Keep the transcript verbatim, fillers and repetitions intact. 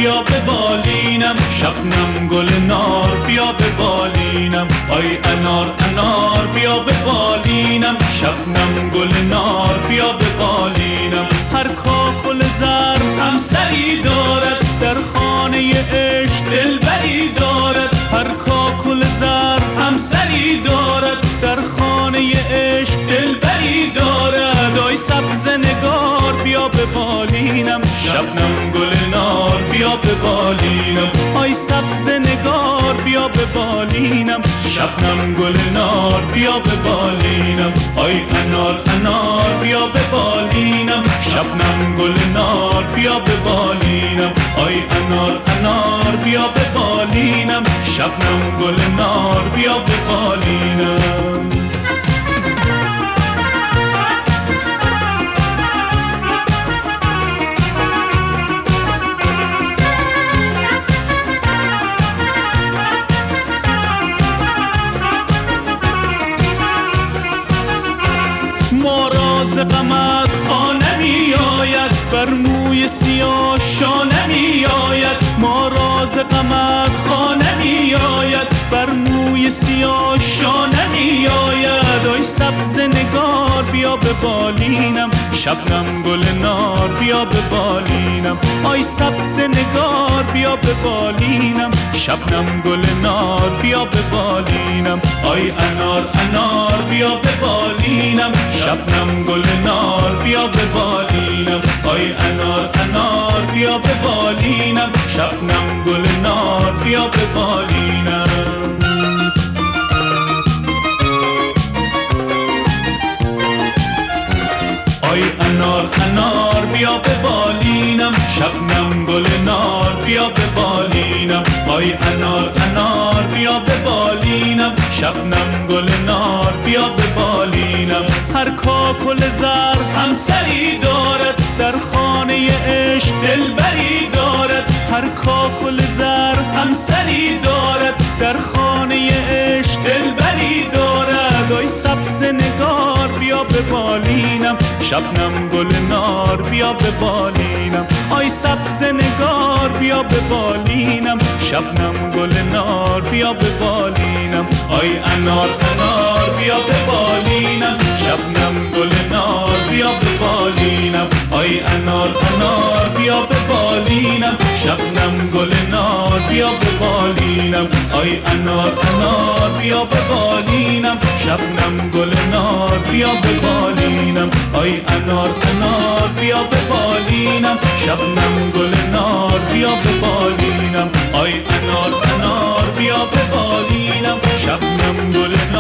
بیا به بالینم، شبنم گل نار بیا به بالینم. آی انار انار بیا به بالینم، شبنم گل نار بیا به بالینم. هر کاکل زرد هم سری دارد، در خانه عشق دلبری دارد. هر کاکل زرد هم سری دارد، در خانه عشق دلبری دارد. آی سبز نگار بیا به بالینم، شبنم گل نار بیا به بالینم. آی سبز نگار بیا به بالینم، شبنم گل نار بیا به بالینم. آی انار انار بیا به بالینم، شبنم گل نار بیا به بالینم. آی انار انار بیا به بالینم، شبنم گل نار بیا به بالینم. ما راز غمت خانه می آید، بر موی سیاه شانه می آید. ما راز غمت خانه می آید، بر موی سیاه شانه می آید. آی سبز نگار بیا به بالینم، شبنم گل نار بیا به بالینم. آی سبز نگار بیا به بالینم، شبنم گل نار بیا به بالینم. آی انار انار بیا به بالینم، شبنم گل نار بیا به بالینم. آی انار انار بیا به بالینم، شبنم گل نار بیا به بالینم. آی انار انار بیا به بالینم، شبنم گل نار بیا به بالینم. آی انار انار بیا به بالینم، شبنم گل نار بیا به بالینم. هر کاکل زرد هم سری دارد، در خانه عشق دلبری دارد. هر کاکل زرد هم سری دارد، در خانه عشق دلبری دارد. آی سبز نگار بیا به بالینم، شبنم گل نار بیا به بالینم. آی سبز نگار بیا به بالینم، شبنم گل نار بیا به بالینم. آی انار انار بیا به بالینم، شبنم گل نار بیا به بالینم. آی انار انار بیا به بالینم، شبنم گل نار بیا به بالینم. آی انار انار بیا به بالینم، شبنم گل نار بیا به بالینم. آی انار انار بیا به بالینم، شبنم گل نار بیا به بالینم. آی انار انار بیا به بالینم، شبنم گل